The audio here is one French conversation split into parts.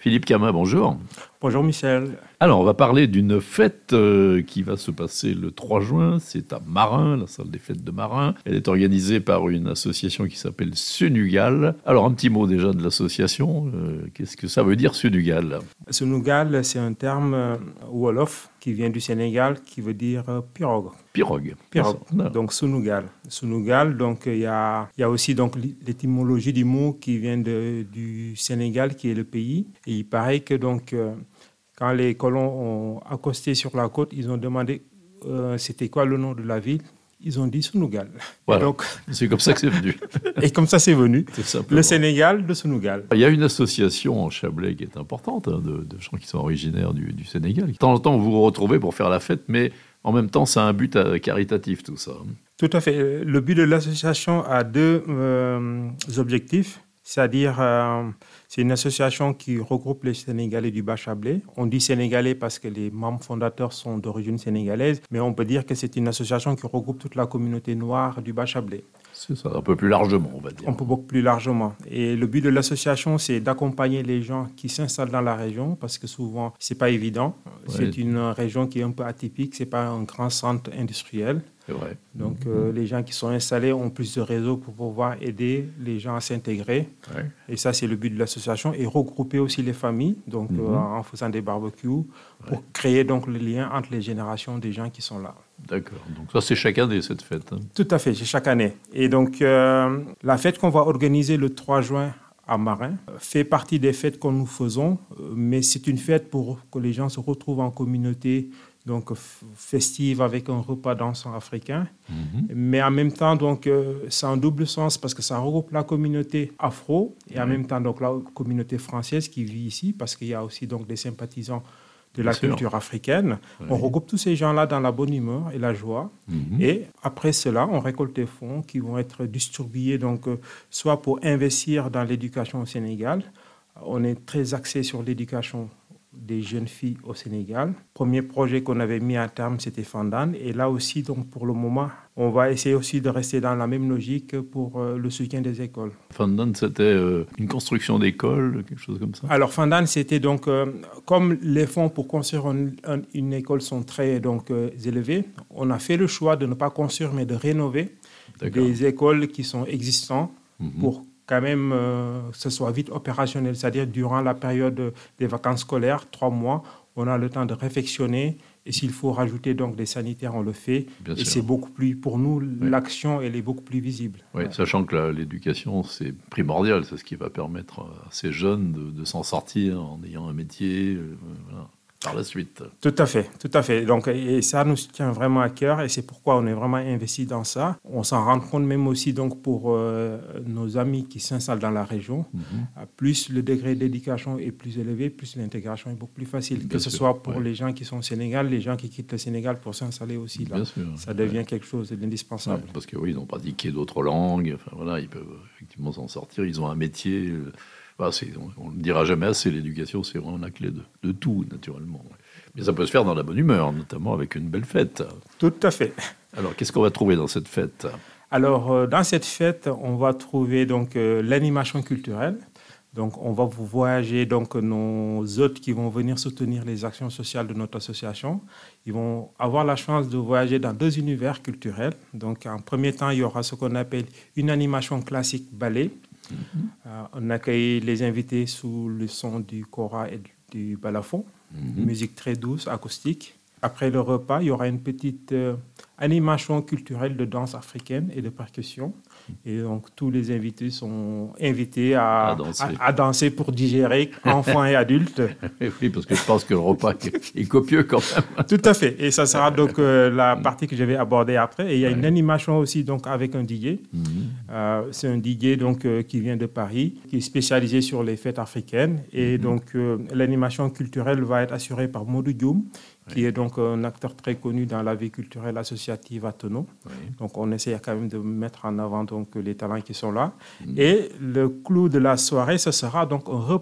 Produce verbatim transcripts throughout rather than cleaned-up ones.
Philippe Kama, bonjour. Bonjour Michel. Alors, on va parler d'une fête euh, qui va se passer le trois juin. C'est à Marin, la salle des fêtes de Marin. Elle est organisée par une association qui s'appelle Sunugal. Alors, un petit mot déjà de l'association. Euh, qu'est-ce que ça veut dire, Sunugal ? Sunugal, c'est un terme euh, wolof qui vient du Sénégal, qui veut dire euh, pirogue. Pirogue. Pirogue. Donc, Sunugal. Sunugal, donc il y a, y a aussi donc l'étymologie du mot qui vient de, du Sénégal, qui est le pays. Et il paraît que donc... Euh, Quand les colons ont accosté sur la côte, ils ont demandé euh, c'était quoi le nom de la ville. Ils ont dit Sunugal. Voilà. Donc, c'est comme ça que c'est venu. Et comme ça, c'est venu. Le Sénégal de Sunugal. Il y a une association en Chablais qui est importante, hein, de, de gens qui sont originaires du, du Sénégal. De temps en temps, vous vous retrouvez pour faire la fête, mais en même temps, ça a un but à, caritatif, tout ça. Tout à fait. Le but de l'association a deux euh, objectifs. C'est-à-dire, euh, c'est une association qui regroupe les Sénégalais du Bas-Chablais. On dit Sénégalais parce que les membres fondateurs sont d'origine sénégalaise, mais on peut dire que c'est une association qui regroupe toute la communauté noire du Bas-Chablais. C'est ça, un peu plus largement, on va dire. Un peu beaucoup plus largement. Et le but de l'association, c'est d'accompagner les gens qui s'installent dans la région, parce que souvent, c'est pas évident. Ouais. C'est une région qui est un peu atypique, c'est pas un grand centre industriel. C'est vrai. Donc, mmh. euh, les gens qui sont installés ont plus de réseaux pour pouvoir aider les gens à s'intégrer. Ouais. Et ça, c'est le but de l'association. Et regrouper aussi les familles, donc mmh. euh, en faisant des barbecues, ouais. pour créer donc le lien entre les générations des gens qui sont là. D'accord. Donc ça, c'est chaque année, cette fête. Hein. Tout à fait, c'est chaque année. Et donc, euh, la fête qu'on va organiser le trois juin à Marin fait partie des fêtes que nous faisons, mais c'est une fête pour que les gens se retrouvent en communauté, donc festive avec un repas dansant africain. Mm-hmm. Mais en même temps, donc, euh, c'est un double sens parce que ça regroupe la communauté afro et mm-hmm. en même temps donc, la communauté française qui vit ici parce qu'il y a aussi donc, des sympathisants de la Bien culture sûr. africaine. Oui. On regroupe tous ces gens-là dans la bonne humeur et la joie. Mm-hmm. Et après cela, on récolte des fonds qui vont être distribués donc, euh, soit pour investir dans l'éducation au Sénégal. On est très axé sur l'éducation des jeunes filles au Sénégal. Premier projet qu'on avait mis à terme, c'était Fandane. Et là aussi, donc, pour le moment, on va essayer aussi de rester dans la même logique pour euh, le soutien des écoles. Fandane, c'était euh, une construction d'école, quelque chose comme ça? Alors, Fandane, c'était donc, euh, comme les fonds pour construire une, une école sont très donc, euh, élevés, on a fait le choix de ne pas construire, mais de rénover D'accord. des écoles qui sont existantes mm-hmm. pour quand même euh, que ce soit vite opérationnel, c'est-à-dire durant la période des vacances scolaires, trois mois, on a le temps de réflexionner et s'il faut rajouter donc des sanitaires, on le fait. Bien et sûr. C'est beaucoup plus, pour nous, oui. l'action, elle est beaucoup plus visible. Oui, ouais. Sachant que la, l'éducation, c'est primordial, c'est ce qui va permettre à ces jeunes de, de s'en sortir en ayant un métier, euh, voilà. Par la suite. Tout à fait, tout à fait. Donc, et ça nous tient vraiment à cœur et c'est pourquoi on est vraiment investi dans ça. On s'en rend compte même aussi donc pour euh, nos amis qui s'installent dans la région. Mm-hmm. Plus le degré d'éducation est plus élevé, plus l'intégration est beaucoup plus facile. Bien que sûr, ce soit pour ouais. les gens qui sont au Sénégal, les gens qui quittent le Sénégal pour s'installer aussi là. Bien sûr, ça devient ouais. quelque chose d'indispensable. Ouais, parce que oui, ils ont pratiqué d'autres langues. Enfin voilà, ils peuvent effectivement s'en sortir. Ils ont un métier. Euh, bah, c'est, on ne le dira jamais assez. L'éducation, c'est vraiment la clé de, de tout, naturellement. Ouais. Mais ça peut se faire dans la bonne humeur, notamment avec une belle fête. Tout à fait. Alors, qu'est-ce qu'on va trouver dans cette fête ? Alors, euh, dans cette fête, on va trouver donc, euh, l'animation culturelle. Donc, on va vous voyager, donc, nos hôtes qui vont venir soutenir les actions sociales de notre association. Ils vont avoir la chance de voyager dans deux univers culturels. Donc, en premier temps, il y aura ce qu'on appelle une animation classique ballet. Mm-hmm. Euh, on accueille les invités sous le son du kora et du balafon. Mmh. Musique très douce, acoustique. Après le repas, il y aura une petite euh, animation culturelle de danse africaine et de percussion. Et donc, tous les invités sont invités à, à, danser. à, à danser pour digérer, enfants et adultes. Oui, parce que je pense que le repas est copieux quand même. Tout à fait. Et ça sera donc euh, la partie que je vais aborder après. Et il y a ouais. une animation aussi donc, avec un D J. Mmh. Euh, c'est un D J donc, euh, qui vient de Paris, qui est spécialisé sur les fêtes africaines. Et mmh. donc, euh, l'animation culturelle va être assurée par Modou Dioum, qui oui. est donc un acteur très connu dans la vie culturelle associative à Tono. Oui. Donc, on essaie quand même de mettre en avant donc, les talents qui sont là. Mmh. Et le clou de la soirée, ce sera donc un repas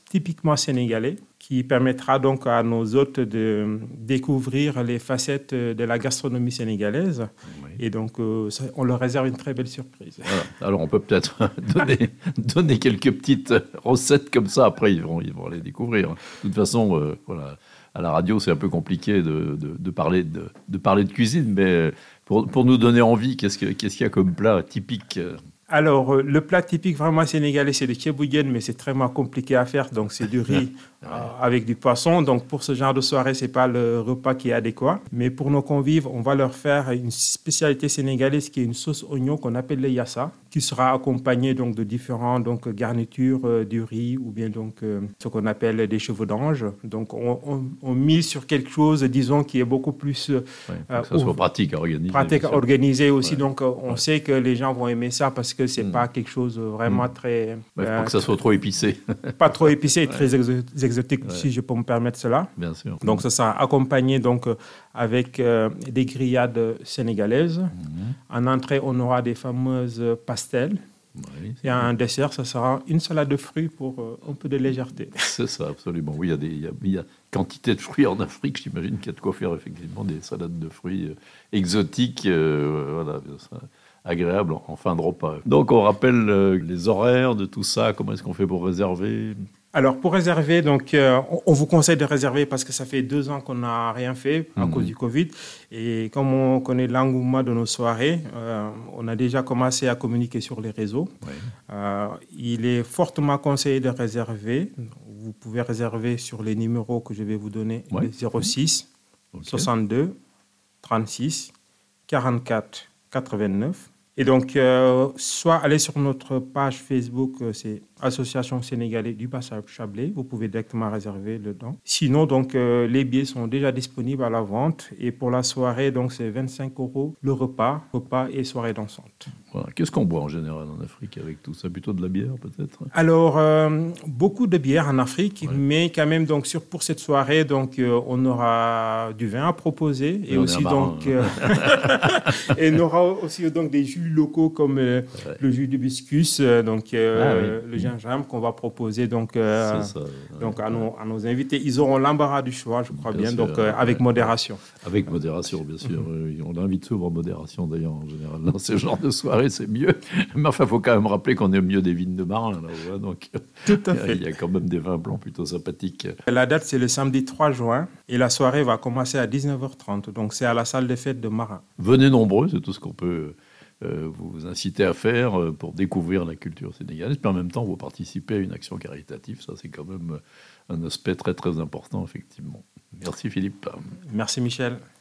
typiquement sénégalais qui permettra donc à nos hôtes de découvrir les facettes de la gastronomie sénégalaise. Oui. Et donc, euh, ça, on leur réserve une très belle surprise. Voilà. Alors, on peut peut-être donner, donner quelques petites recettes comme ça. Après, ils vont, ils vont les découvrir. De toute façon, euh, voilà, à la radio, c'est un peu compliqué de, de, de, parler, de, de parler de cuisine. Mais pour, pour nous donner envie, qu'est-ce, que, qu'est-ce qu'il y a comme plat typique ? Alors, euh, le plat typique vraiment sénégalais, c'est le thieboudiène, mais c'est très compliqué à faire. Donc, c'est du riz euh, avec du poisson. Donc, pour ce genre de soirée, ce n'est pas le repas qui est adéquat. Mais pour nos convives, on va leur faire une spécialité sénégalaise qui est une sauce oignon qu'on appelle le yassa, qui sera accompagnée donc, de différentes donc, garnitures, euh, du riz ou bien donc, euh, ce qu'on appelle des cheveux d'ange. Donc, on, on, on mise sur quelque chose, disons, qui est beaucoup plus... Euh, ouais, pour que ça soit pratique à organiser. Pratique à organiser aussi. Ouais. Donc, on ouais. sait que les gens vont aimer ça parce que que c'est mmh. pas quelque chose vraiment mmh. très... Il ne faut pas que ça soit trop épicé. Pas trop épicé et ouais. très exo- exotique, ouais. si je peux me permettre cela. Bien sûr. Donc, ça sera accompagné donc, avec euh, des grillades sénégalaises. Mmh. En entrée, on aura des fameuses pastels. Oui, et un dessert, ça sera une salade de fruits pour euh, un peu de légèreté. C'est ça, absolument. Oui, il y a des, il y a, il y a quantité de fruits en Afrique. J'imagine qu'il y a de quoi faire effectivement des salades de fruits euh, exotiques. Euh, voilà, ça, agréable en fin de repas. Donc, on rappelle euh, les horaires de tout ça. Comment est-ce qu'on fait pour réserver ? Alors, pour réserver, donc, euh, on, on vous conseille de réserver parce que ça fait deux ans qu'on n'a rien fait à mmh. cause du Covid. Et comme on connaît l'engouement de nos soirées, euh, on a déjà commencé à communiquer sur les réseaux. Oui. Euh, il est fortement conseillé de réserver. Vous pouvez réserver sur les numéros que je vais vous donner, oui. le zéro six okay. soixante-deux trente-six quarante-quatre quatre-vingt-neuf. Et donc, euh, soit aller sur notre page Facebook, euh, c'est Association sénégalaise du Bassin Chablais. Vous pouvez directement réserver dedans. Sinon, donc, euh, les billets sont déjà disponibles à la vente. Et pour la soirée, donc, c'est vingt-cinq euros le repas, repas et soirée dansante. Voilà. Qu'est-ce qu'on boit en général en Afrique avec tout ça ? Plutôt de la bière, peut-être ? Alors, euh, beaucoup de bière en Afrique, ouais. mais quand même, donc, sur, pour cette soirée, donc, euh, on aura du vin à proposer. Et, et aussi, donc, euh, et on aura aussi donc, des jus locaux comme euh, ouais. le jus d'hibiscus, euh, donc euh, ah, oui. le gingembre qu'on va proposer donc, euh, ça, ouais. donc à, nos, à nos invités. Ils auront l'embarras du choix, je crois bien, bien sûr, donc euh, avec ouais. modération. Avec modération, bien sûr. Mm-hmm. On invite souvent en modération, d'ailleurs, en général. Dans ce genre de soirée, c'est mieux. Mais enfin, il faut quand même rappeler qu'on est au milieu des vignes de Marin. Là, ouais, donc, tout à fait. Il y a quand même des vins blancs plutôt sympathiques. La date, c'est le samedi trois juin et la soirée va commencer à dix-neuf heures trente. Donc, c'est à la salle des fêtes de Marin. Venez nombreux, c'est tout ce qu'on peut... Euh, vous inciter à faire euh, pour découvrir la culture sénégalaise, puis en même temps vous participez à une action caritative. Ça, c'est quand même un aspect très très important, effectivement. Merci Philippe. Merci Michel.